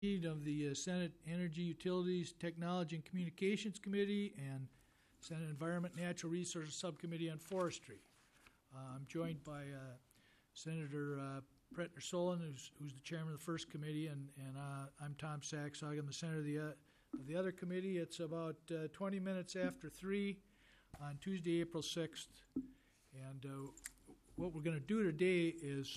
of the Senate Energy, Utilities, Technology, and Communications Committee and Senate Environment, Natural Resources Subcommittee on Forestry. I'm joined by Senator Pretner-Solin, who's the chairman of the first committee, and I'm Tom Saxog. I'm the senator of the other committee. It's about 20 minutes after 3 on Tuesday, April 6th. And what we're going to do today is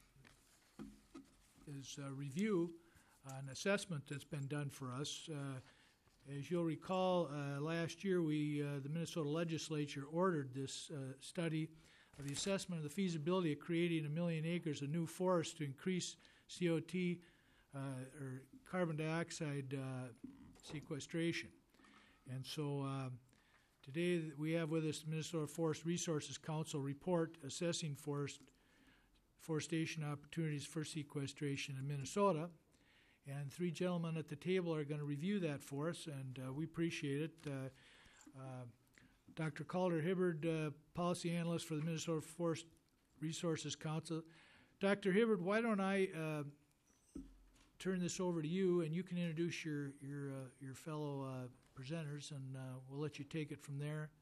review an assessment that's been done for us. As you'll recall, last year the Minnesota legislature ordered this study of the assessment of the feasibility of creating 1 million acres of new forest to increase CO2 or carbon dioxide sequestration. And so today we have with us the Minnesota Forest Resources Council report assessing forestation opportunities for sequestration in Minnesota. And 3 gentlemen at the table are going to review that for us, and we appreciate it. Dr. Calder Hibbard, policy analyst for the Minnesota Forest Resources Council. Dr. Hibbard, why don't I turn this over to you, and you can introduce your fellow presenters, and we'll let you take it from there.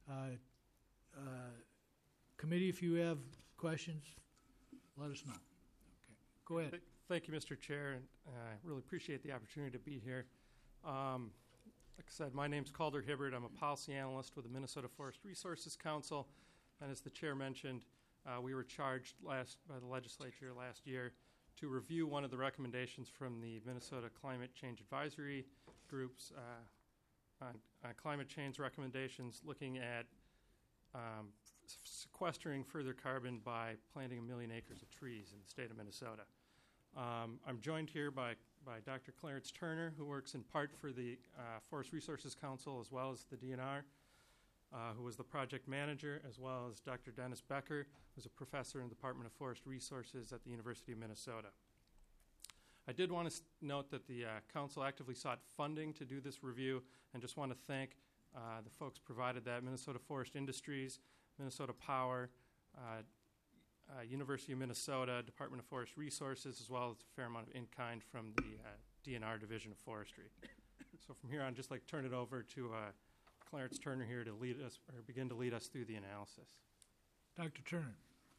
Committee, if you have questions, let us know. Okay, go ahead. Thank you, Mr. Chair, and I really appreciate the opportunity to be here. Like I said, my name's Calder Hibbard. I'm a policy analyst with the Minnesota Forest Resources Council, and as the chair mentioned, we were charged by the legislature last year to review one of the recommendations from the Minnesota Climate Change Advisory Groups on climate change recommendations, looking at sequestering further carbon by planting 1 million acres of trees in the state of Minnesota. I'm joined here by Dr. Clarence Turner, who works in part for the Forest Resources Council as well as the DNR, who was the project manager, as well as Dr. Dennis Becker, who's a professor in the Department of Forest Resources at the University of Minnesota. I did want to note that the council actively sought funding to do this review, and just want to thank the folks provided that: Minnesota Forest Industries, Minnesota Power, University of Minnesota, Department of Forest Resources, as well as a fair amount of in-kind from the DNR Division of Forestry. So from here on, I'd just like to turn it over to Clarence Turner here to lead us, or begin to lead us through the analysis. Dr. Turner.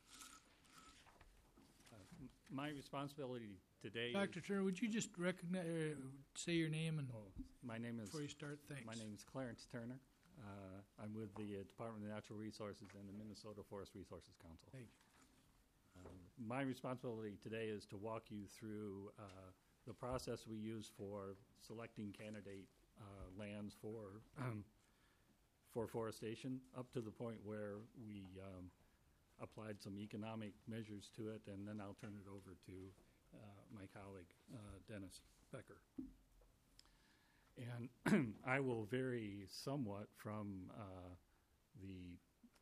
My responsibility today. Dr. Turner, would you just say your name and my name is before you start? Thanks. My name is Clarence Turner. I'm with the Department of Natural Resources and the Minnesota Forest Resources Council. Thank you. My responsibility today is to walk you through the process we use for selecting candidate lands for forestation, up to the point where we applied some economic measures to it, and then I'll turn it over to my colleague, Dennis Becker. And I will vary somewhat from the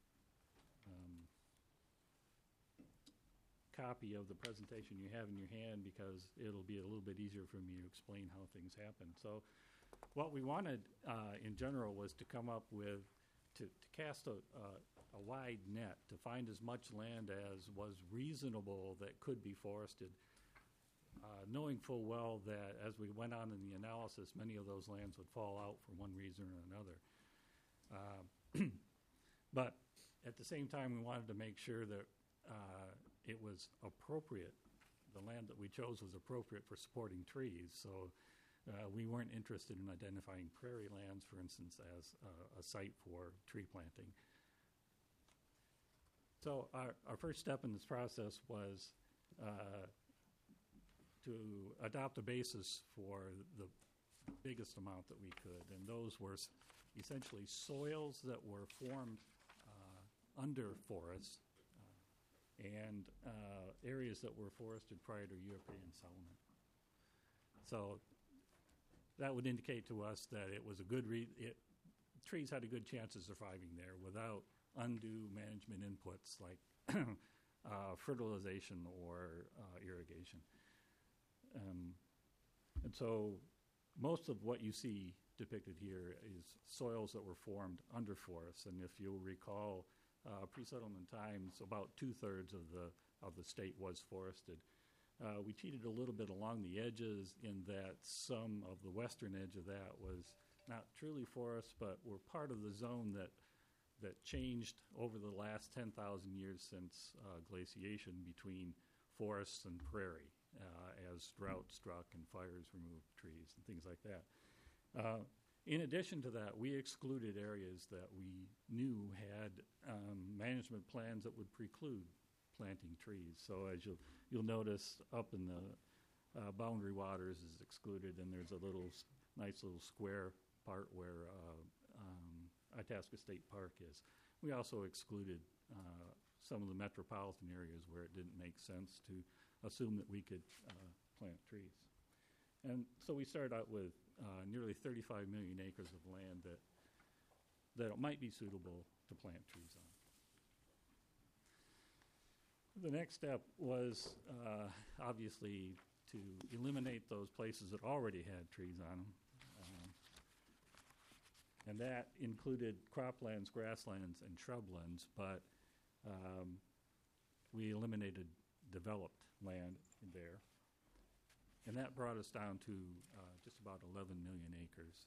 copy of the presentation you have in your hand, because it'll be a little bit easier for me to explain how things happen. So what we wanted in general was to come up with, to cast a wide net, to find as much land as was reasonable that could be forested, knowing full well that as we went on in the analysis, many of those lands would fall out for one reason or another. But at the same time, we wanted to make sure that it was appropriate. The land that we chose was appropriate for supporting trees. So we weren't interested in identifying prairie lands, for instance, as a site for tree planting. So our first step in this process was to adopt a basis for the biggest amount that we could, and those were essentially soils that were formed under forests and areas that were forested prior to European settlement. So that would indicate to us that it was a good trees had a good chance of surviving there without undue management inputs like fertilization or irrigation. And so most of what you see depicted here is soils that were formed under forests, and if you'll recall, pre-settlement times, about 2/3 of the state was forested. We cheated a little bit along the edges in that some of the western edge of that was not truly forest, but were part of the zone that changed over the last 10,000 years since glaciation between forests and prairie as drought struck and fires removed trees and things like that. In addition to that, we excluded areas that we knew had management plans that would preclude planting trees. So as you'll notice, up in the boundary waters is excluded, and there's a nice little square part where Itasca State Park is. We also excluded some of the metropolitan areas where it didn't make sense to assume that we could plant trees. And so we started out with nearly 35 million acres of land that might be suitable to plant trees on. The next step was obviously to eliminate those places that already had trees on them. And that included croplands, grasslands, and shrublands, but we eliminated developed land there. And that brought us down to just about 11 million acres.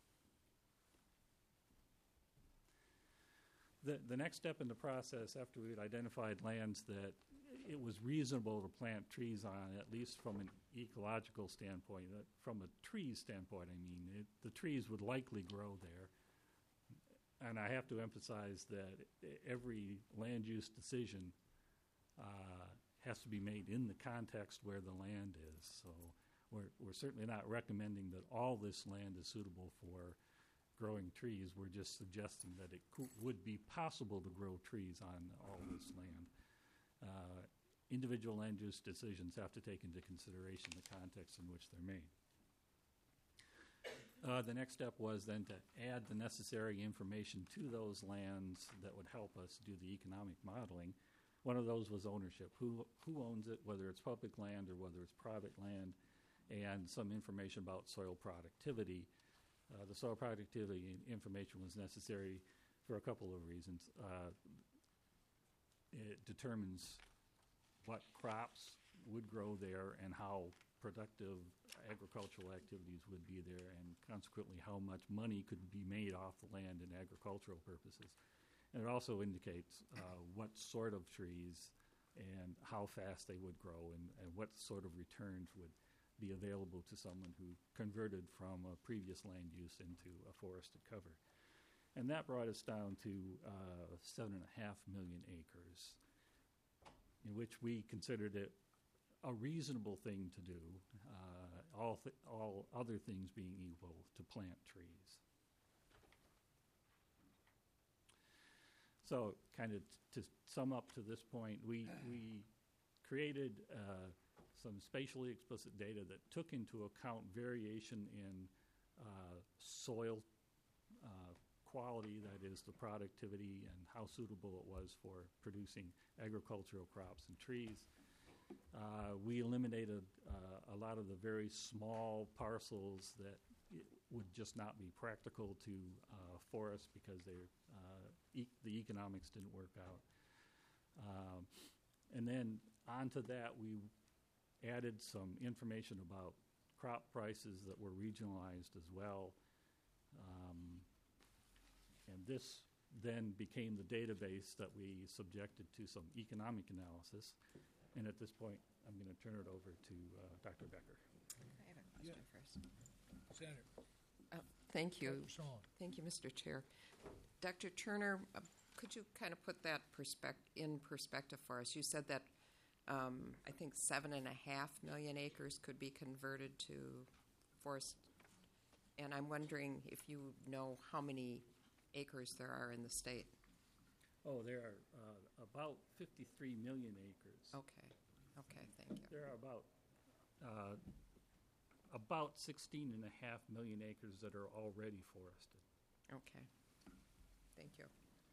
The next step in the process, after we had identified lands that it was reasonable to plant trees on, at least from an ecological standpoint, from a trees standpoint, I mean, the trees would likely grow there. And I have to emphasize that every land use decision has to be made in the context where the land is. So we're certainly not recommending that all this land is suitable for growing trees. We're just suggesting that it would be possible to grow trees on all this land. Individual land use decisions have to take into consideration the context in which they're made. The next step was then to add the necessary information to those lands that would help us do the economic modeling. One of those was ownership. Who owns it, whether it's public land or whether it's private land, and some information about soil productivity. The soil productivity information was necessary for a couple of reasons. It determines what crops would grow there and how productive agricultural activities would be there, and consequently how much money could be made off the land in agricultural purposes. And it also indicates what sort of trees and how fast they would grow, and what sort of returns would be available to someone who converted from a previous land use into a forested cover. And that brought us down to 7.5 million acres, in which we considered it a reasonable thing to do, all other things being equal, to plant trees. So kind of to sum up to this point, we created some spatially explicit data that took into account variation in soil quality, that is the productivity and how suitable it was for producing agricultural crops and trees. We eliminated a lot of the very small parcels that would just not be practical to forest because the economics didn't work out. And then onto that, we added some information about crop prices that were regionalized as well. And this then became the database that we subjected to some economic analysis. And at this point, I'm going to turn it over to Dr. Becker. I have a question first. Senator. Thank you. Dr. Solon. Thank you, Mr. Chair. Dr. Turner, could you kind of put that in perspective for us? You said that I think 7.5 million acres could be converted to forest, and I'm wondering if you know how many acres there are in the state. Oh, there are about 53 million acres. Okay, thank you. There are about 16.5 million acres that are already forested. Okay, thank you.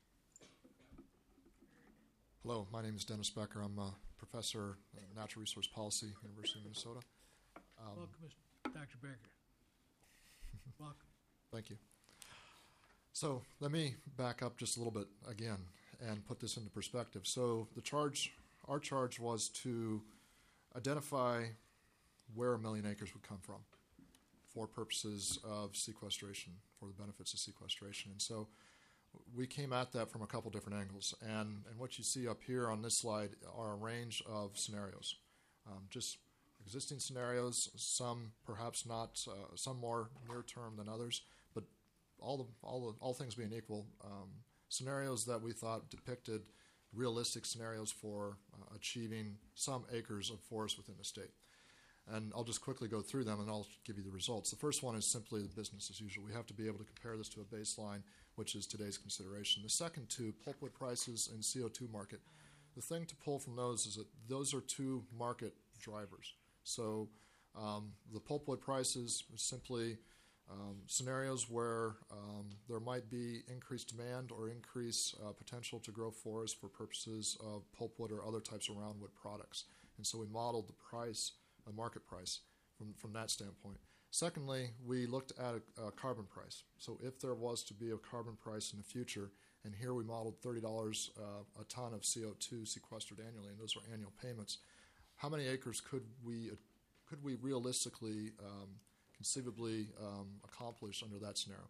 Hello, my name is Dennis Becker. I'm a professor in natural resource policy, University of Minnesota. Welcome, Dr. Becker. Welcome. Thank you. So let me back up just a little bit again and put this into perspective. So our charge was to identify where 1 million acres would come from for purposes of sequestration, for the benefits of sequestration. And so we came at that from a couple different angles. And what you see up here on this slide are a range of scenarios, just existing scenarios, some perhaps not, some more near term than others, but all things being equal, scenarios that we thought depicted realistic scenarios for achieving some acres of forest within the state. And I'll just quickly go through them and I'll give you the results. The first one is simply the business as usual. We have to be able to compare this to a baseline, which is today's consideration. The second two, pulpwood prices and CO2 market. The thing to pull from those is that those are two market drivers. So the pulpwood prices is simply scenarios where there might be increased demand or increased potential to grow forest for purposes of pulpwood or other types of roundwood products. And so we modeled the price, a market price, from that standpoint. Secondly, we looked at a carbon price. So if there was to be a carbon price in the future, and here we modeled $30 a ton of CO2 sequestered annually, and those are annual payments, how many acres could we realistically conceivably accomplish under that scenario?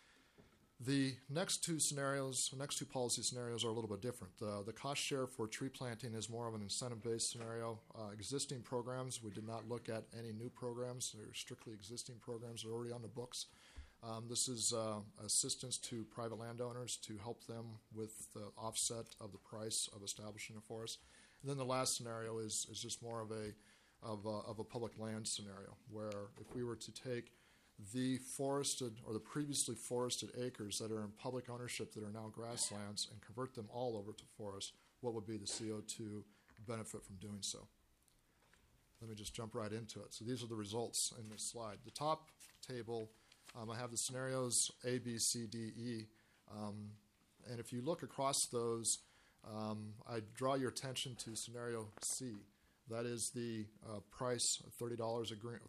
The next two policy scenarios are a little bit different. The cost share for tree planting is more of an incentive-based scenario. Existing programs, we did not look at any new programs. They're strictly existing programs that are already on the books. This is assistance to private landowners to help them with the offset of the price of establishing a forest. And then the last scenario is just more of a public land scenario, where if we were to take the forested or the previously forested acres that are in public ownership that are now grasslands and convert them all over to forest, what would be the CO2 benefit from doing so? Let me just jump right into it. So these are the results in this slide. The top table, I have the scenarios A, B, C, D, E. And if you look across those, I draw your attention to scenario C. That is the price of $30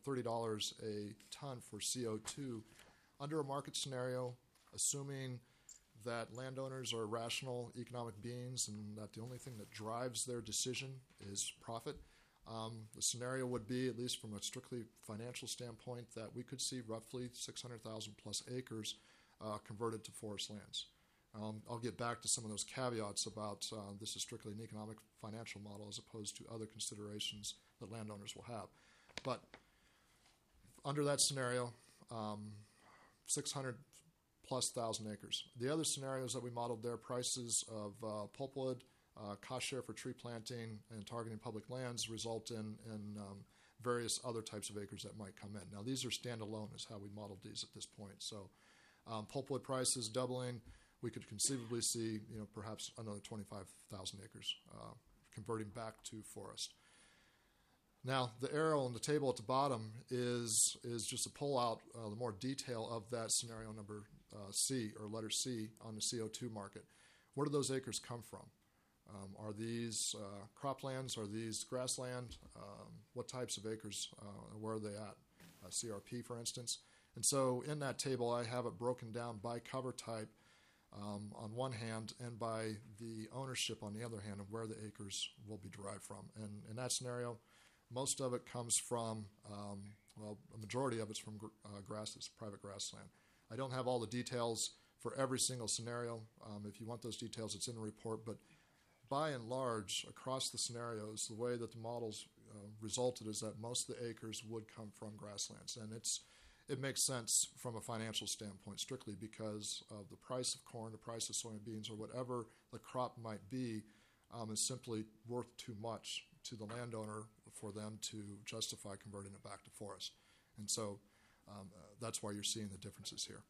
a ton for CO2 under a market scenario, assuming that landowners are rational economic beings and that the only thing that drives their decision is profit. The scenario would be, at least from a strictly financial standpoint, that we could see roughly 600,000 plus acres converted to forest lands. I'll get back to some of those caveats about this is strictly an economic financial model as opposed to other considerations that landowners will have. But under that scenario, 600 plus thousand acres. The other scenarios that we modeled there, prices of pulpwood, cost share for tree planting, and targeting public lands result in various other types of acres that might come in. Now, these are standalone is how we modeled these at this point. So pulpwood prices doubling, we could conceivably see, perhaps another 25,000 acres converting back to forest. Now, the arrow on the table at the bottom is just to pull out the more detail of that scenario number C, or letter C, on the CO2 market. Where do those acres come from? Are these croplands? Are these grassland? What types of acres? Where are they at? CRP, for instance. And so in that table, I have it broken down by cover type on one hand, and by the ownership on the other hand, of where the acres will be derived from. And in that scenario, most of it comes from, a majority of it's from grasses, private grassland. I don't have all the details for every single scenario. If you want those details, it's in the report. But by and large, across the scenarios, the way that the models resulted is that most of the acres would come from grasslands. And it makes sense from a financial standpoint, strictly because of the price of corn, the price of soybeans, or whatever the crop might be, is simply worth too much to the landowner for them to justify converting it back to forest. And so that's why you're seeing the differences here.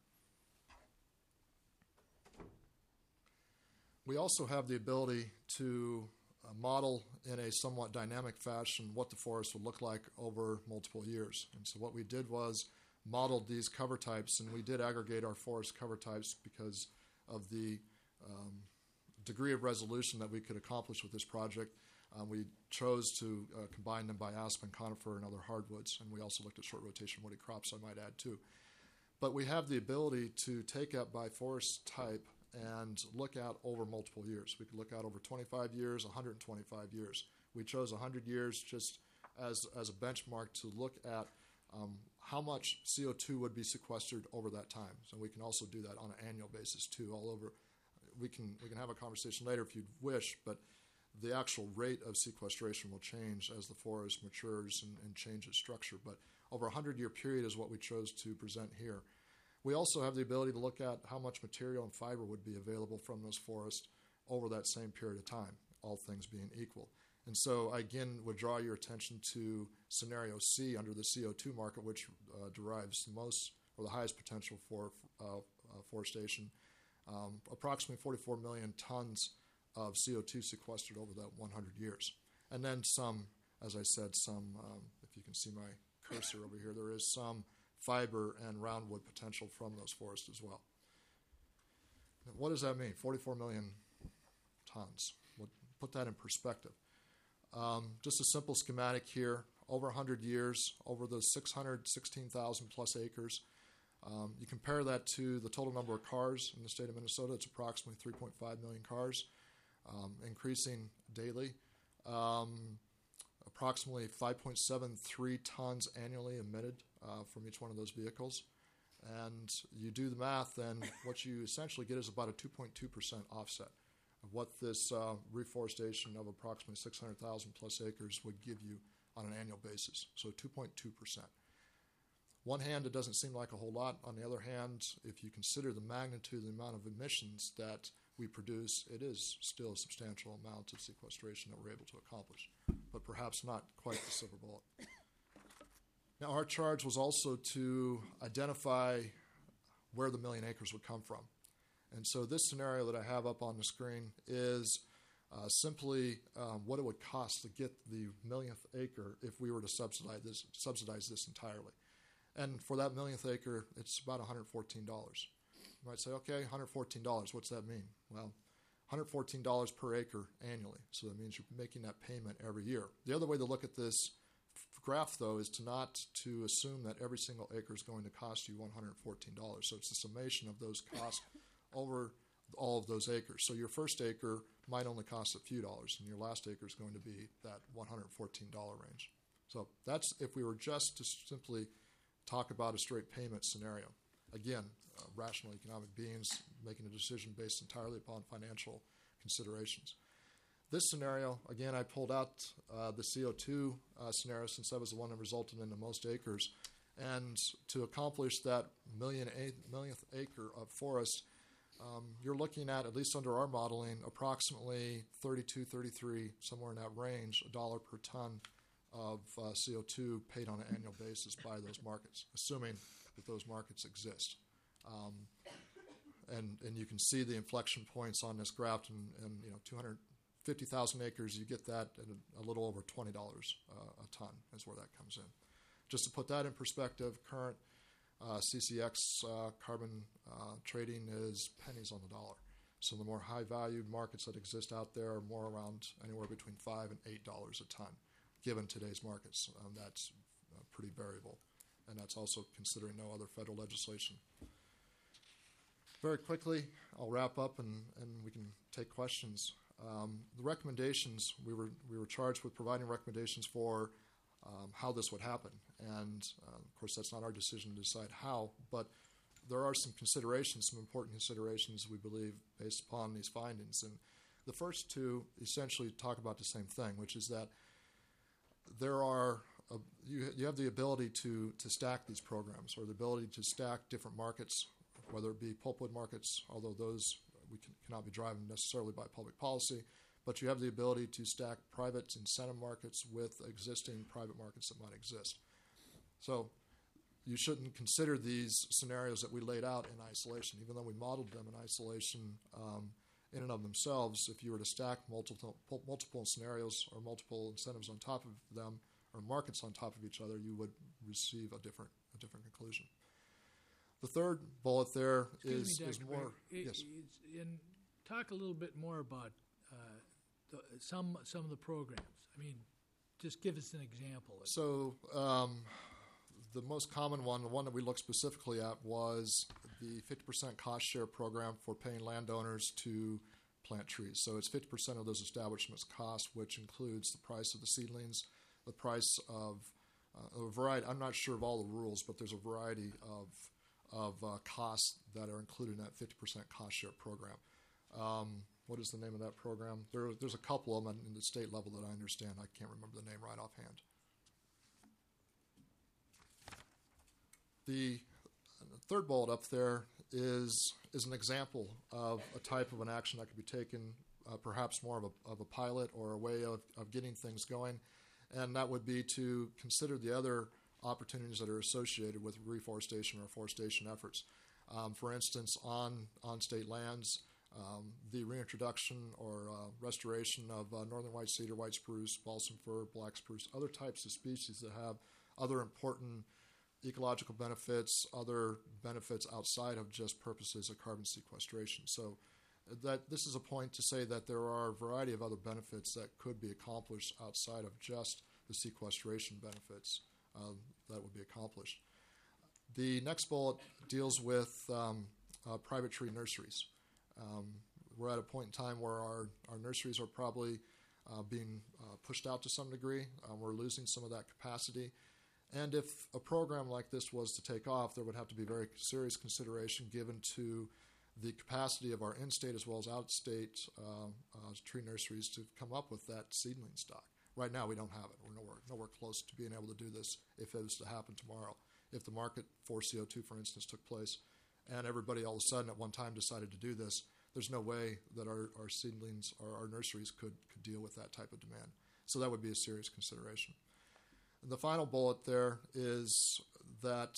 We also have the ability to model in a somewhat dynamic fashion what the forest would look like over multiple years. And so what we did was modeled these cover types, and we did aggregate our forest cover types because of the degree of resolution that we could accomplish with this project. We chose to combine them by aspen, conifer, and other hardwoods, and we also looked at short rotation woody crops, I might add too. But we have the ability to take up by forest type and look out over multiple years. We could look out over 25 years, 125 years. We chose 100 years just as a benchmark to look at how much CO2 would be sequestered over that time. So we can also do that on an annual basis too. All over, we can have a conversation later if you'd wish, but the actual rate of sequestration will change as the forest matures and changes structure. But over a 100-year period is what we chose to present here. We also have the ability to look at how much material and fiber would be available from those forests over that same period of time, all things being equal. And so I again would draw your attention to scenario C under the CO2 market, which derives the most or the highest potential for forestation. Approximately 44 million tons of CO2 sequestered over that 100 years. And then some, as I said, if you can see my cursor over here, there is some fiber and roundwood potential from those forests as well. Now, what does that mean? 44 million tons. We'll put that in perspective. Just a simple schematic here. Over 100 years, over those 616,000 plus acres. You compare that to the total number of cars in the state of Minnesota. It's approximately 3.5 million cars, increasing daily. Approximately 5.73 tons annually emitted from each one of those vehicles. And you do the math, and what you essentially get is about a 2.2% offset of what this reforestation of approximately 600,000 plus acres would give you on an annual basis. So 2.2%. One hand, it doesn't seem like a whole lot. On the other hand, if you consider the magnitude of the amount of emissions that we produce, it is still a substantial amount of sequestration that we're able to accomplish, but perhaps not quite the silver bullet. Now, our charge was also to identify where the million acres would come from. And so this scenario that I have up on the screen is simply what it would cost to get the millionth acre if we were to subsidize this entirely. And for that millionth acre, it's about $114. You might say, okay, $114, what's that mean? Well, $114 per acre annually. So that means you're making that payment every year. The other way to look at this graph, though, is not to assume that every single acre is going to cost you $114. So it's the summation of those costs over all of those acres. So your first acre might only cost a few dollars, and your last acre is going to be that $114 range. So that's if we were just to simply talk about a straight payment scenario. Again, rational economic beings making a decision based entirely upon financial considerations. This scenario, again, I pulled out the CO2 scenario since that was the one that resulted in the most acres. And to accomplish that millionth acre of forest, you're looking at least under our modeling, approximately 32, 33, somewhere in that range, $1 per ton of CO2 paid on an annual basis by those markets, assuming that those markets exist. And you can see the inflection points on this graph, and 250,000 acres, you get that at a little over $20 a ton is where that comes in. Just to put that in perspective, current CCX carbon trading is pennies on the dollar. So the more high-valued markets that exist out there are more around anywhere between $5 and $8 a ton. Given today's markets, that's pretty variable. And that's also considering no other federal legislation. Very quickly, I'll wrap up and we can take questions. The recommendations, we were charged with providing recommendations for how this would happen. And, of course, that's not our decision to decide how, but there are some considerations, some important considerations, we believe, based upon these findings. And the first two essentially talk about the same thing, which is that there are you have the ability to stack these programs, or the ability to stack different markets, whether it be pulpwood markets, although those we cannot be driven necessarily by public policy, but you have the ability to stack private incentive markets with existing private markets that might exist. So you shouldn't consider these scenarios that we laid out in isolation, even though we modeled them in isolation in and of themselves. If you were to stack multiple scenarios or multiple incentives on top of them, or markets on top of each other, you would receive a different conclusion. The third bullet there is more. Yes. And talk a little bit more about some of the programs. I mean, just give us an example. So the most common one, the one that we looked specifically at, was the 50% cost share program for paying landowners to plant trees. So it's 50% of those establishments' cost, which includes the price of the seedlings, the price of a variety. I'm not sure of all the rules, but there's a variety of costs that are included in that 50% cost share program. What is the name of that program? There's a couple of them in the state level that I understand. I can't remember the name right offhand. The third bullet up there is an example of a type of an action that could be taken, perhaps more of a pilot or a way of getting things going, and that would be to consider the other opportunities that are associated with reforestation or forestation efforts. For instance, on state lands, the reintroduction or restoration of northern white cedar, white spruce, balsam fir, black spruce, other types of species that have other important ecological benefits, other benefits outside of just purposes of carbon sequestration. So that this is a point to say that there are a variety of other benefits that could be accomplished outside of just the sequestration benefits that would be accomplished. The next bullet deals with private tree nurseries. We're at a point in time where our nurseries are probably being pushed out to some degree. We're losing some of that capacity. And if a program like this was to take off, there would have to be very serious consideration given to the capacity of our in-state as well as out-state tree nurseries to come up with that seedling stock. Right now, we don't have it. We're nowhere close to being able to do this if it was to happen tomorrow. If the market for CO2, for instance, took place and everybody all of a sudden at one time decided to do this, there's no way that our seedlings or our nurseries could deal with that type of demand. So that would be a serious consideration. And the final bullet there is that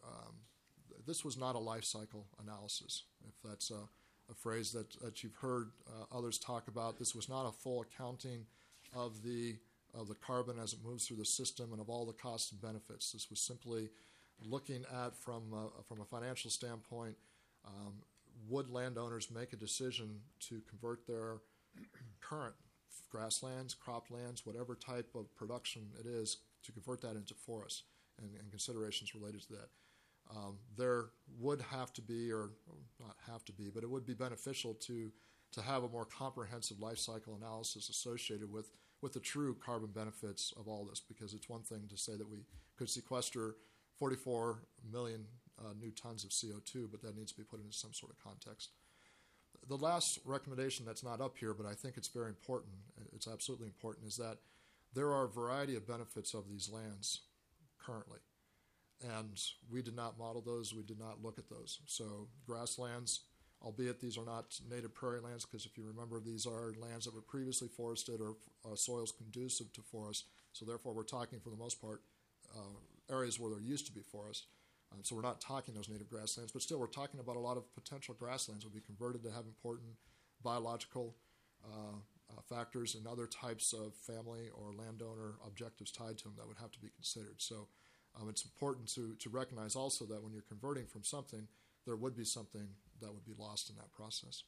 this was not a life cycle analysis, if that's a phrase that you've heard others talk about. This was not a full accounting of the carbon as it moves through the system and of all the costs and benefits. This was simply looking at, from a financial standpoint, would landowners make a decision to convert their current grasslands, croplands, whatever type of production it is, to convert that into forests, and considerations related to that. There would have to be, or not have to be, but it would be beneficial to have a more comprehensive life cycle analysis associated with the true carbon benefits of all this, because it's one thing to say that we could sequester 44 million new tons of CO2, but that needs to be put into some sort of context. The last recommendation that's not up here, but I think it's very important, it's absolutely important, is that there are a variety of benefits of these lands currently. And we did not model those, we did not look at those. So grasslands, albeit these are not native prairie lands, because if you remember, these are lands that were previously forested or soils conducive to forest. So therefore, we're talking, for the most part, areas where there used to be forest. So we're not talking those native grasslands, but still we're talking about a lot of potential grasslands would be converted to have important biological factors and other types of family or landowner objectives tied to them that would have to be considered. So it's important to recognize also that when you're converting from something, there would be something that would be lost in that process.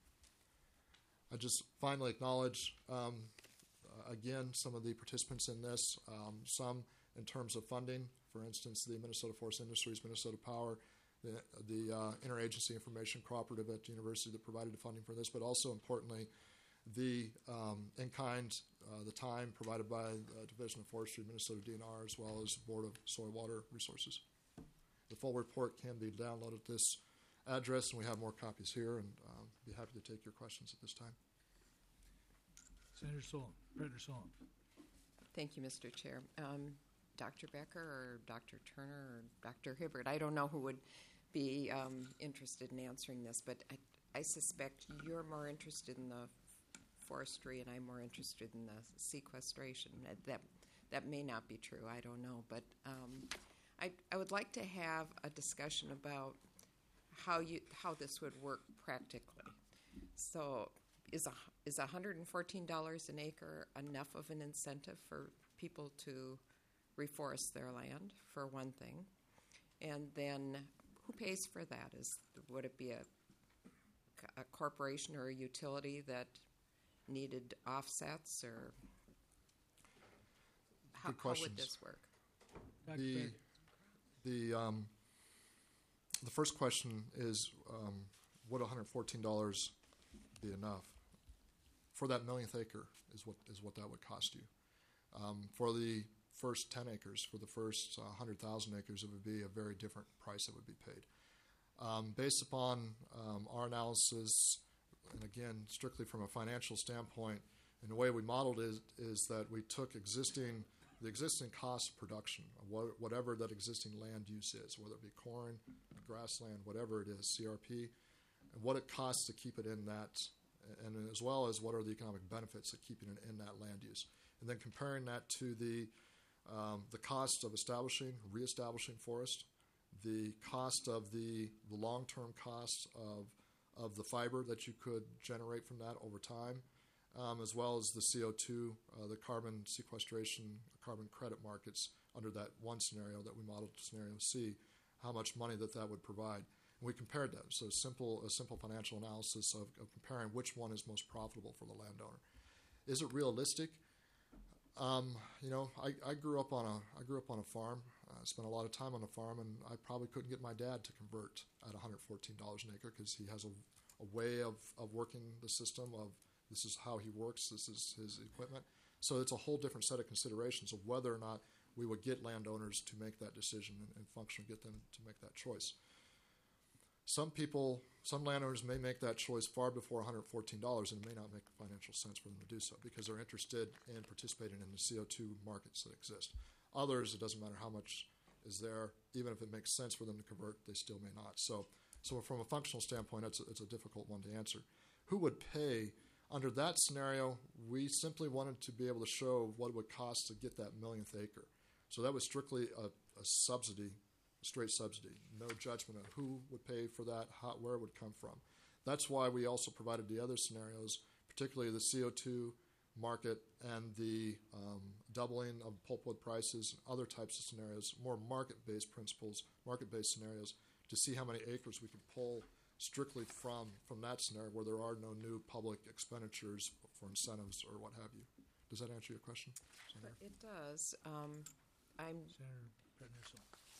I just finally acknowledge, again, some of the participants in this, some in terms of funding. For instance, the Minnesota Forest Industries, Minnesota Power, the Interagency Information Cooperative at the university that provided the funding for this, but also importantly, the in-kind, the time provided by the Division of Forestry, Minnesota DNR, as well as Board of Soil Water Resources. The full report can be downloaded at this address, and we have more copies here, and be happy to take your questions at this time. Senator Solon, President Solon. Thank you, Mr. Chair. Dr. Becker or Dr. Turner or Dr. Hibbert, I don't know who would be interested in answering this, but I suspect you're more interested in the forestry and I'm more interested in the sequestration. That may not be true, I don't know, but I would like to have a discussion about how this would work practically. So is $114 an acre enough of an incentive for people to reforest their land, for one thing? And then who pays for that? Would it be a corporation or a utility that needed offsets, or how would this work? The first question is, would $114 be enough? For that millionth acre is what that would cost you. For the first 10 acres, for the first 100,000 acres, it would be a very different price that would be paid. Based upon our analysis, and again, strictly from a financial standpoint, and the way we modeled it is that we took the existing cost of production, of whatever that existing land use is, whether it be corn, grassland, whatever it is, CRP, and what it costs to keep it in that, and as well as what are the economic benefits of keeping it in that land use. And then comparing that to the cost of reestablishing forest, the cost of the long-term cost of the fiber that you could generate from that over time, as well as the CO2, the carbon sequestration, carbon credit markets under that one scenario that we modeled, scenario C, how much money that would provide. And we compared that. So a simple financial analysis of comparing which one is most profitable for the landowner. Is it realistic? I grew up on a farm. I spent a lot of time on a farm, and I probably couldn't get my dad to convert at $114 an acre because he has a way of working the system of this is how he works, this is his equipment. So it's a whole different set of considerations of whether or not we would get landowners to make that decision and functionally get them to make that choice. Some landowners may make that choice far before $114, and it may not make financial sense for them to do so because they're interested in participating in the CO2 markets that exist. Others, it doesn't matter how much is there, even if it makes sense for them to convert, they still may not. So from a functional standpoint, it's a difficult one to answer. Who would pay? Under that scenario, we simply wanted to be able to show what it would cost to get that millionth acre. So that was strictly a subsidy, a straight subsidy, no judgment on who would pay for that, where it would come from. That's why we also provided the other scenarios, particularly the CO2 market and the doubling of pulpwood prices and other types of scenarios, more market-based principles, market-based scenarios, to see how many acres we could pull strictly from that scenario where there are no new public expenditures for incentives or what have you. Does that answer your question, Senator? It does. Senator Petniso.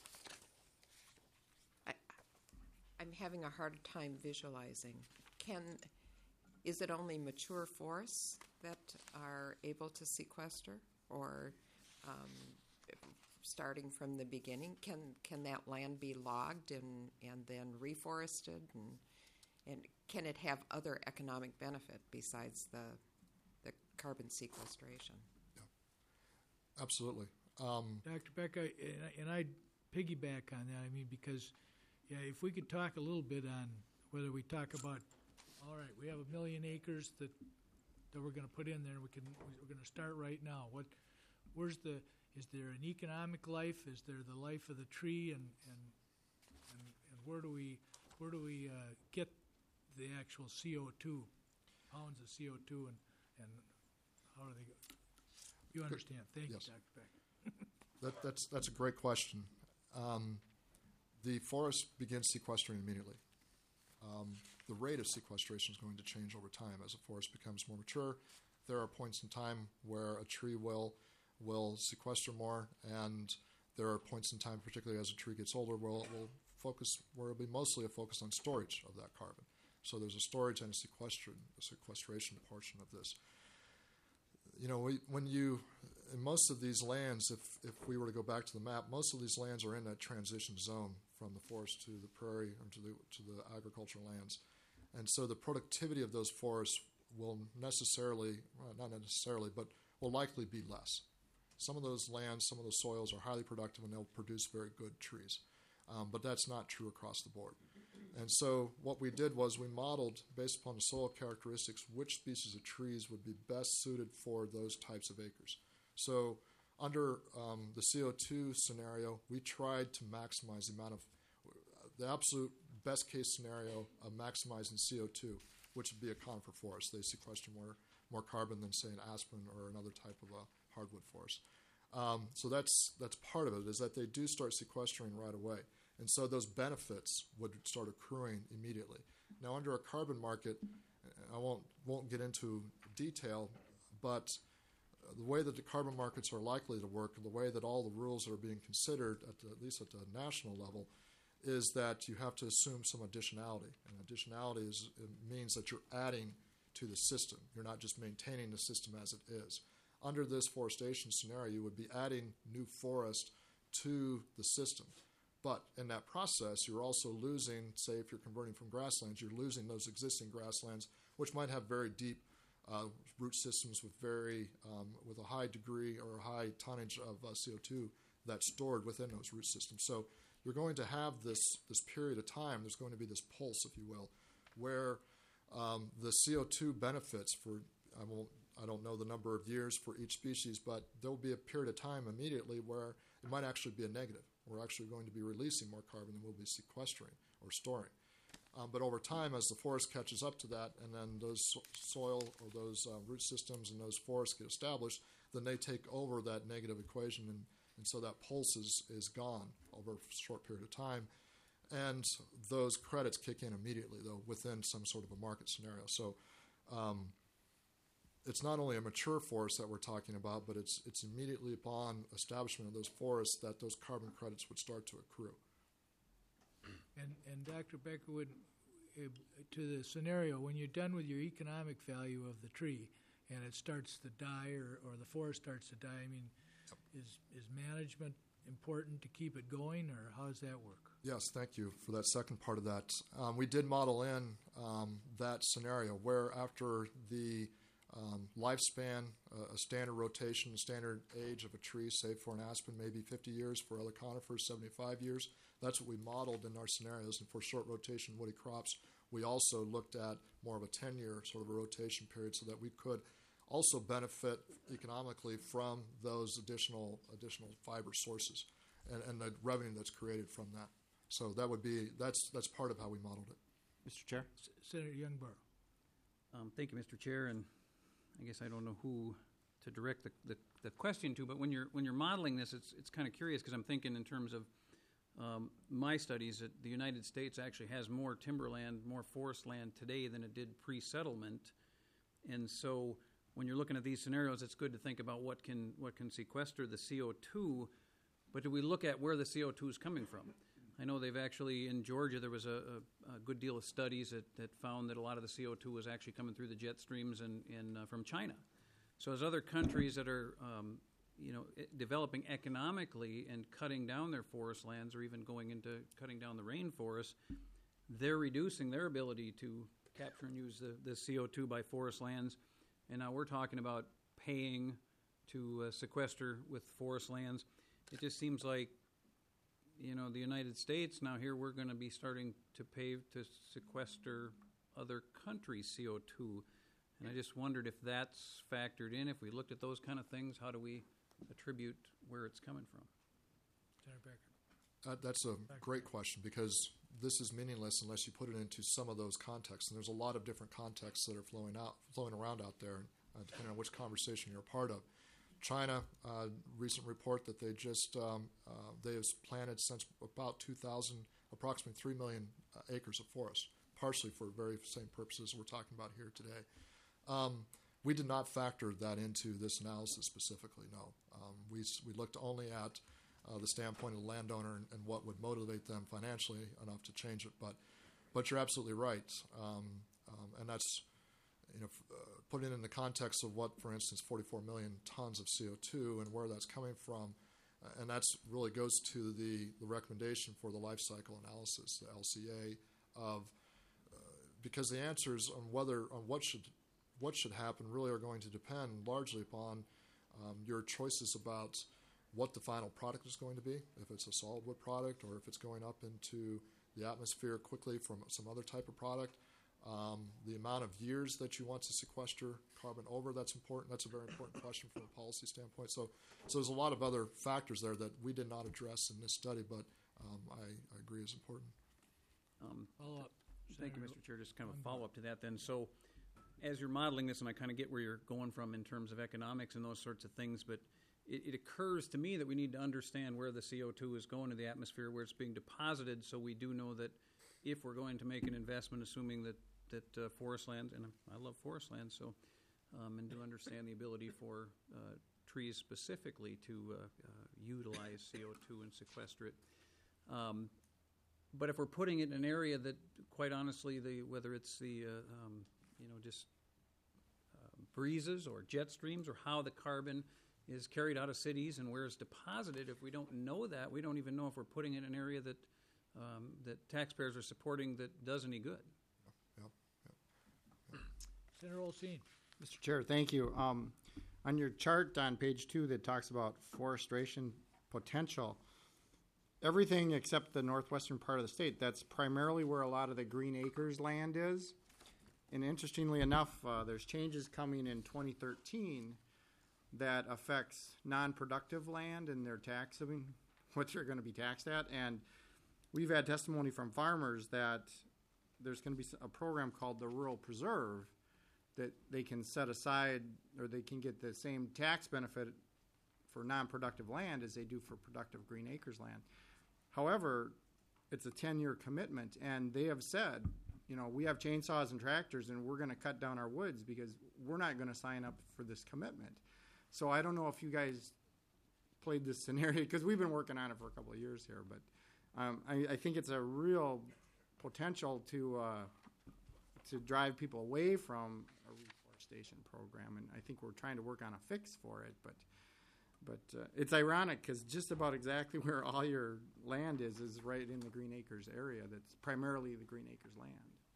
I'm having a hard time visualizing. Is it only mature forests that are able to sequester, or starting from the beginning, can that land be logged and then reforested, and can it have other economic benefit besides the carbon sequestration? Yeah, absolutely. Dr. Beck, and I'd piggyback on that. I mean, because if we could talk a little bit on whether we talk about, all right, we have 1 million acres that we're going to put in there. We're going to start right now. Is there an economic life? Is there the life of the tree? And where do we get the actual CO2, pounds of CO2, and how do they go? You understand? Thank Yes. you, Dr. Beck. That's a great question. The forest begins sequestering immediately. The rate of sequestration is going to change over time as a forest becomes more mature. There are points in time where a tree will sequester more, and there are points in time, particularly as a tree gets older, where it'll be mostly a focus on storage of that carbon. So there's a storage and a sequestration portion of this. In most of these lands, if we were to go back to the map, most of these lands are in that transition zone from the forest to the prairie or to the agricultural lands. And so the productivity of those forests will not necessarily, but will likely be less. Some of those lands, some of those soils are highly productive and they'll produce very good trees. But that's not true across the board. And so what we did was we modeled, based upon the soil characteristics, which species of trees would be best suited for those types of acres. So under the CO2 scenario, we tried to maximize the absolute best case scenario of maximizing CO2, which would be a conifer forest. They sequester more carbon than, say, an aspen or another type of a hardwood forest. So that's part of it, is that they do start sequestering right away. And so those benefits would start accruing immediately. Now, under a carbon market, I won't get into detail, but the way that the carbon markets are likely to work, the way that all the rules are being considered, at least at the national level, is that you have to assume some additionality. And additionality means that you're adding to the system. You're not just maintaining the system as it is. under this forestation scenario, you would be adding new forest to the system. But in that process, you're also losing, say, if you're converting from grasslands, you're losing those existing grasslands, which might have very deep root systems with with a high degree or a high tonnage of CO2 that's stored within those root systems. So you're going to have this period of time. There's going to be this pulse, if you will, where the CO2 benefits for I don't know the number of years for each species, but there will be a period of time immediately where it might actually be a negative. We're actually going to be releasing more carbon than we'll be sequestering or storing. But over time, as the forest catches up to that, and then those soil or those root systems and those forests get established, then they take over that negative equation, and so that pulse is gone over a short period of time. And those credits kick in immediately, though, within some sort of a market scenario. So it's not only a mature forest that we're talking about, but it's immediately upon establishment of those forests that those carbon credits would start to accrue. And Dr. Becker, to the scenario, when you're done with your economic value of the tree and it starts to die or the forest starts to die, I mean, is management important to keep it going, or how does that work? Yes, thank you for that second part of that. We did model in that scenario where after the lifespan, a standard rotation, standard age of a tree, say for an aspen, maybe 50 years, for other conifers, 75 years. That's what we modeled in our scenarios. And for short rotation woody crops, we also looked at more of a 10-year sort of a rotation period so that we could also benefit economically from those additional fiber sources and the revenue that's created from that. So that's part of how we modeled it. Mr. Chair. Senator Youngborn. Thank you, Mr. Chair, and I guess I don't know who to direct the question to, but when you're modeling this, it's kind of curious because I'm thinking in terms of my studies that the United States actually has more timberland, more forest land today than it did pre-settlement, and so when you're looking at these scenarios, it's good to think about what can sequester the CO2, but do we look at where the CO2 is coming from? I know they've actually, in Georgia, there was a good deal of studies that found that a lot of the CO2 was actually coming through the jet streams from China. So as other countries that are developing economically and cutting down their forest lands or even going into cutting down the rainforest, they're reducing their ability to capture and use the CO2 by forest lands. And now we're talking about paying to sequester with forest lands. It just seems like the United States, now here we're going to be starting to pay to sequester other countries' CO2. And I just wondered if that's factored in. If we looked at those kind of things, how do we attribute where it's coming from? Senator Becker. That's a great question because this is meaningless unless you put it into some of those contexts. And there's a lot of different contexts that are flowing around out there, depending on which conversation you're a part of. China, recent report that they just they have planted since about 2000 approximately 3 million acres of forest, partially for very same purposes we're talking about here today. We did not factor that into this analysis specifically, no. We looked only at the standpoint of the landowner and what would motivate them financially enough to change it. But you're absolutely right, and that's put it in the context of what, for instance, 44 million tons of CO2 and where that's coming from, and that's really goes to the recommendation for the life cycle analysis, the LCA, of because the answers on what should happen really are going to depend largely upon your choices about what the final product is going to be, if it's a solid wood product or if it's going up into the atmosphere quickly from some other type of product. The amount of years that you want to sequester carbon over, that's important. That's a very important question from a policy standpoint. So there's a lot of other factors there that we did not address in this study, but I agree is important. Follow up. Thank you, Mr. Chair. Just kind of a follow-up to that then. So as you're modeling this, and I kind of get where you're going from in terms of economics and those sorts of things, but it occurs to me that we need to understand where the CO2 is going to the atmosphere, where it's being deposited, so we do know that if we're going to make an investment, assuming that forest lands, and I love forest lands, so and do understand the ability for trees specifically to utilize CO2 and sequester it. But if we're putting it in an area that, quite honestly, whether it's the breezes or jet streams, or how the carbon is carried out of cities and where it's deposited. If we don't know that, we don't even know if we're putting it in an area that that taxpayers are supporting that does any good. Senator Olsine. Mr. Chair, thank you. On your chart on page 2 that talks about forestation potential, everything except the northwestern part of the state, that's primarily where a lot of the Green Acres land is. And interestingly enough, there's changes coming in 2013 that affects non-productive land and their taxing, what they're going to be taxed at. And we've had testimony from farmers that there's going to be a program called the Rural Preserve that they can set aside, or they can get the same tax benefit for non-productive land as they do for productive Green Acres land. However, it's a 10-year commitment, and they have said, you know, we have chainsaws and tractors, and we're going to cut down our woods because we're not going to sign up for this commitment. So I don't know if you guys played this scenario, because we've been working on it for a couple of years here, but I think it's a real potential to drive people away from a reforestation program, and I think we're trying to work on a fix for it. But it's ironic because just about exactly where all your land is right in the Green Acres area. That's primarily the Green Acres land.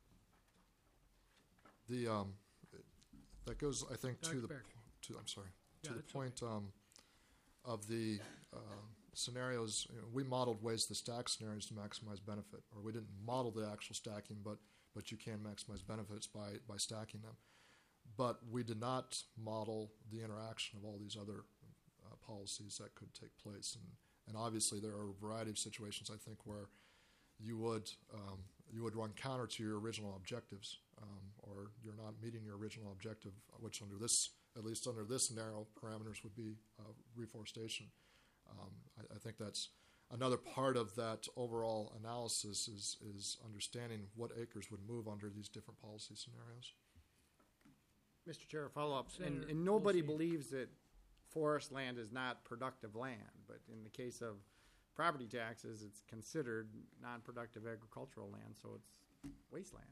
That goes, I think, Dr. to the Becker. I'm sorry, Yeah, to the that's point of the scenarios. You know, we modeled ways to stack scenarios to maximize benefit, or we didn't model the actual stacking, but you can maximize benefits by stacking them. But we did not model the interaction of all these other policies that could take place, and obviously there are a variety of situations, I think, where you would run counter to your original objectives, or you're not meeting your original objective, which under this, at least under this narrow parameters, would be reforestation. I think that's another part of that overall analysis is understanding what acres would move under these different policy scenarios. Mr. Chair, a follow-up. Senator And nobody Olsine. believes that forest land is not productive land, but in the case of property taxes, it's considered non-productive agricultural land, so it's wasteland.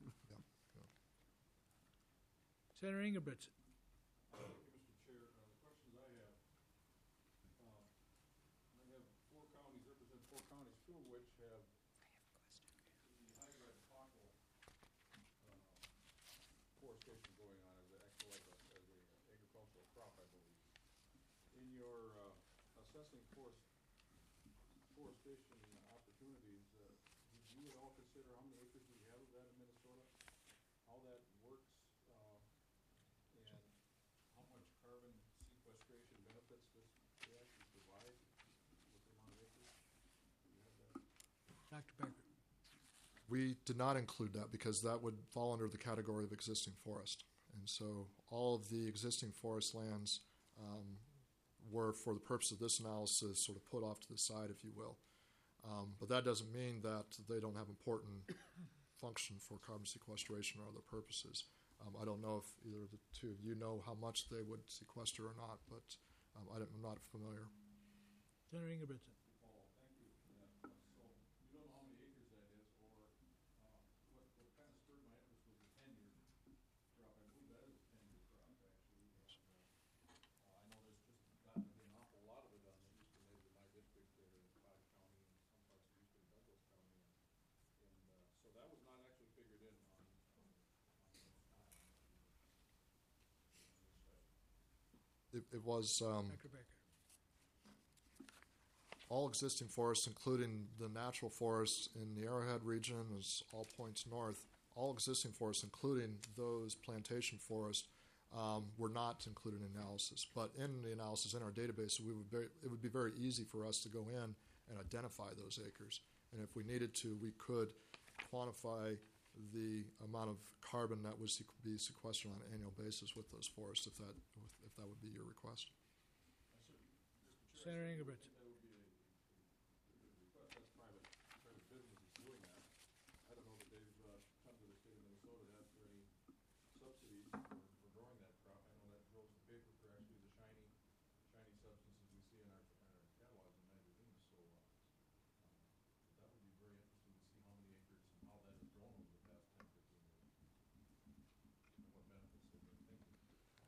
Senator Ingebrigtsen. Mr. Chair, the questions I have four counties, represent four counties, two of which have the hybrid cockle forestation going on as an agricultural crop, I believe. In your assessing forestation opportunities, did you at all consider how many acres we have of that in Minnesota, how that works, and how much carbon sequestration benefits this they actually provide with the amount of acres? Do you have that? Dr. Becker. We did not include that because that would fall under the category of existing forest. And so all of the existing forest lands were, for the purpose of this analysis, sort of put off to the side, if you will. But that doesn't mean that they don't have important function for carbon sequestration or other purposes. I don't know if either of the two of you know how much they would sequester or not, but I'm not familiar. Senator Ingebrigtsen. Oh, thank you for that. So you don't know how many acres that is, or what kind of spurred my interest was the 10-year crop. I believe that is a 10-year crop, actually. And I know there's just gotten to be an awful lot of it on the eastern edge of my district there in Todd County and some parts of eastern Douglas County. And so that was not actually figured in on this It was Dr. Becker. all existing forests, including the natural forests in the Arrowhead region, as all points north, all existing forests, including those plantation forests, were not included in analysis. But in the analysis in our database, it would be very easy for us to go in and identify those acres. And if we needed to, we could quantify the amount of carbon that would be sequestered on an annual basis with those forests, if that would be your request. Senator Ingebrigtsen. that would be a good request. That's private businesses doing that. I don't know that they've come to the state of Minnesota to ask for any subsidies for growing that crop. I know that grows the paper for actually the shiny substances we see in our catalogs and magazines. So that would be very interesting to see how many acres and how that has grown over the past 10, 15 years and what benefits they've been. Thank you.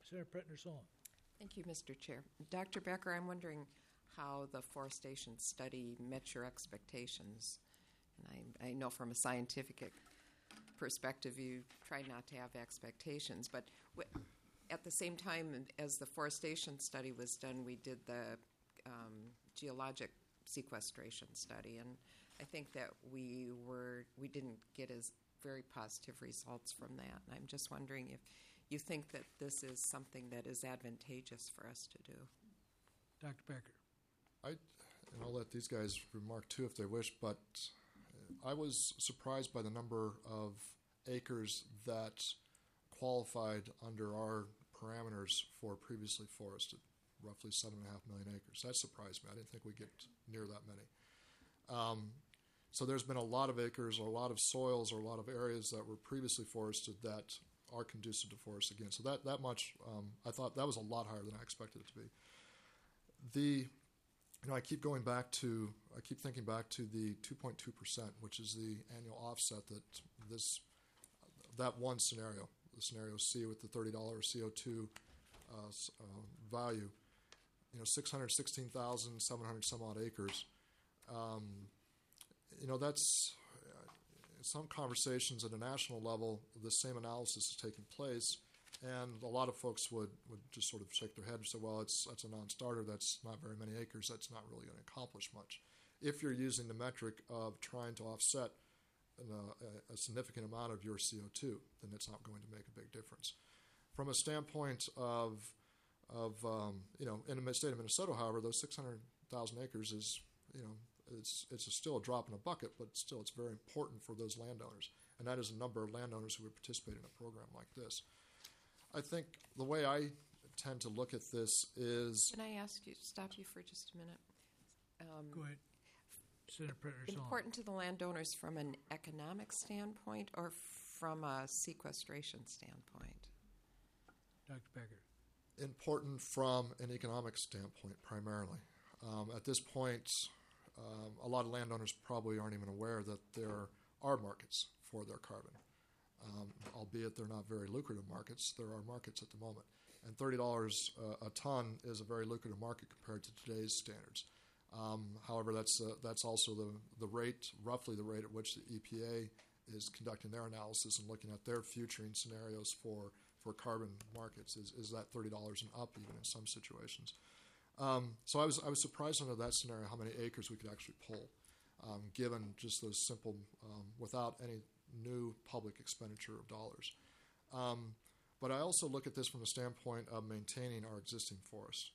Senator Pretner-Solon. Thank you, Mr. Chair. Dr. Becker, I'm wondering how the forestation study met your expectations. And I know from a scientific perspective you try not to have expectations, but at the same time as the forestation study was done, we did the geologic sequestration study, and I think that we didn't get as very positive results from that. And I'm just wondering if you think that this is something that is advantageous for us to do. Dr. Becker. And I'll let these guys remark too if they wish, but I was surprised by the number of acres that qualified under our parameters for previously forested, roughly 7.5 million acres. That surprised me. I didn't think we'd get near that many. So there's been a lot of acres or a lot of soils or a lot of areas that were previously forested that are conducive to forest again. So that much, I thought that was a lot higher than I expected it to be. I keep thinking back to the 2.2%, which is the annual offset that one scenario, the scenario C with the $30 CO2 value, 616,700 some odd acres. That's some conversations at a national level. The same analysis is taking place. And a lot of folks would just sort of shake their head and say, well, that's a non-starter. That's not very many acres. That's not really going to accomplish much. If you're using the metric of trying to offset a significant amount of your CO2, then it's not going to make a big difference. From a standpoint of in the state of Minnesota, however, those 600,000 acres is, it's still a drop in a bucket, but still it's very important for those landowners. And that is a number of landowners who would participate in a program like this. I think the way I tend to look at this is... Can I stop you for just a minute? Go ahead. Senator Pretner-Solon. Important to the landowners from an economic standpoint or from a sequestration standpoint? Dr. Becker. Important from an economic standpoint, primarily. At this point, a lot of landowners probably aren't even aware that there are markets for their carbon. Albeit they're not very lucrative markets, there are markets at the moment. And $30 a ton is a very lucrative market compared to today's standards. However, that's also the rate, roughly the rate at which the EPA is conducting their analysis and looking at their futuring scenarios for carbon markets is that $30 and up even in some situations. So I was surprised under that scenario how many acres we could actually pull, given just those simple, without any new public expenditure of dollars. But I also look at this from the standpoint of maintaining our existing forests.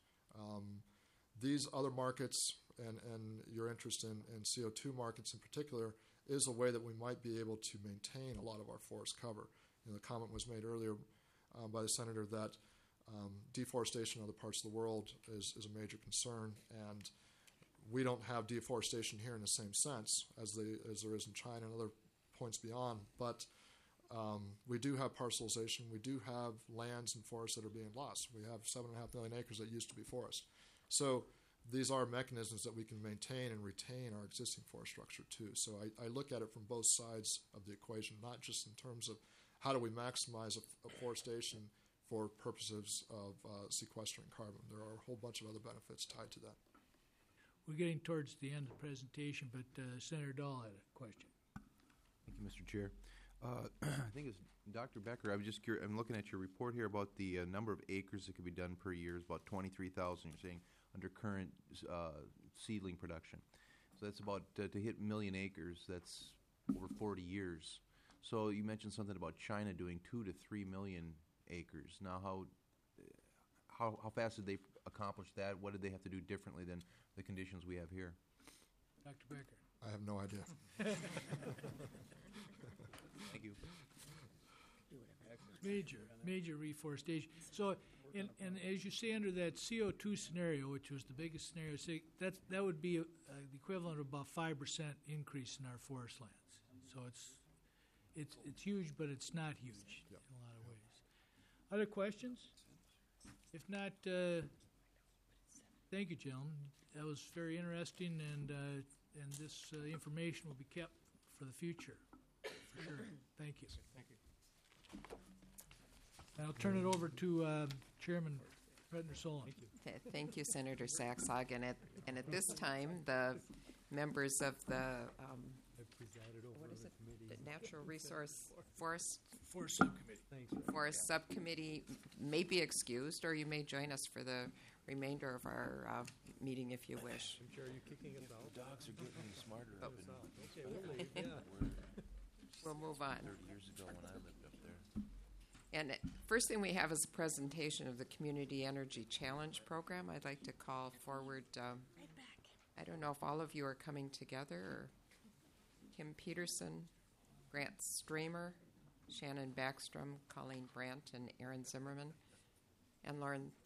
These other markets and your interest in CO2 markets in particular is a way that we might be able to maintain a lot of our forest cover. The comment was made earlier by the senator that deforestation in other parts of the world is a major concern, and we don't have deforestation here in the same sense as there is in China and other points beyond, but we do have parcelization. We do have lands and forests that are being lost. We have 7.5 million acres that used to be forest. So these are mechanisms that we can maintain and retain our existing forest structure too. So I look at it from both sides of the equation, not just in terms of how do we maximize afforestation for purposes of sequestering carbon. There are a whole bunch of other benefits tied to that. We're getting towards the end of the presentation, but Senator Dahl had a question. Thank you, Mr. Chair. I think it's Dr. Becker. I was just curious. I'm looking at your report here about the number of acres that could be done per year is about 23,000. You're saying under current seedling production. So that's about to hit 1 million acres. That's over 40 years. So you mentioned something about China doing 2 to 3 million acres. Now, how fast did they accomplish that? What did they have to do differently than the conditions we have here? Dr. Becker. I have no idea. Thank you. Major reforestation. So, and as you say, under that CO2 scenario, which was the biggest scenario, that would be the equivalent of about 5% increase in our forest lands. So it's huge, but it's not huge in a lot of ways. Other questions? If not, thank you, gentlemen. That was very interesting, and this information will be kept for the future, for sure. Thank you. Thank you. I'll turn it over to Chairman Redner Solon. Thank you, Senator Saxog. And at this time, the members of the, what is it? The Natural Resource Forest Forest Subcommittee. may be excused, or you may join us for the remainder of our meeting if you wish. Dogs are getting smarter up We'll move on. 30 years ago when I lived up there. And first thing we have is a presentation of the Community Energy Challenge Program. I'd like to call forward, I don't know if all of you are coming together, or Kim Peterson, Grant Stramer, Shannon Backstrom, Colleen Brandt, and Aaron Zimmerman, and Lauren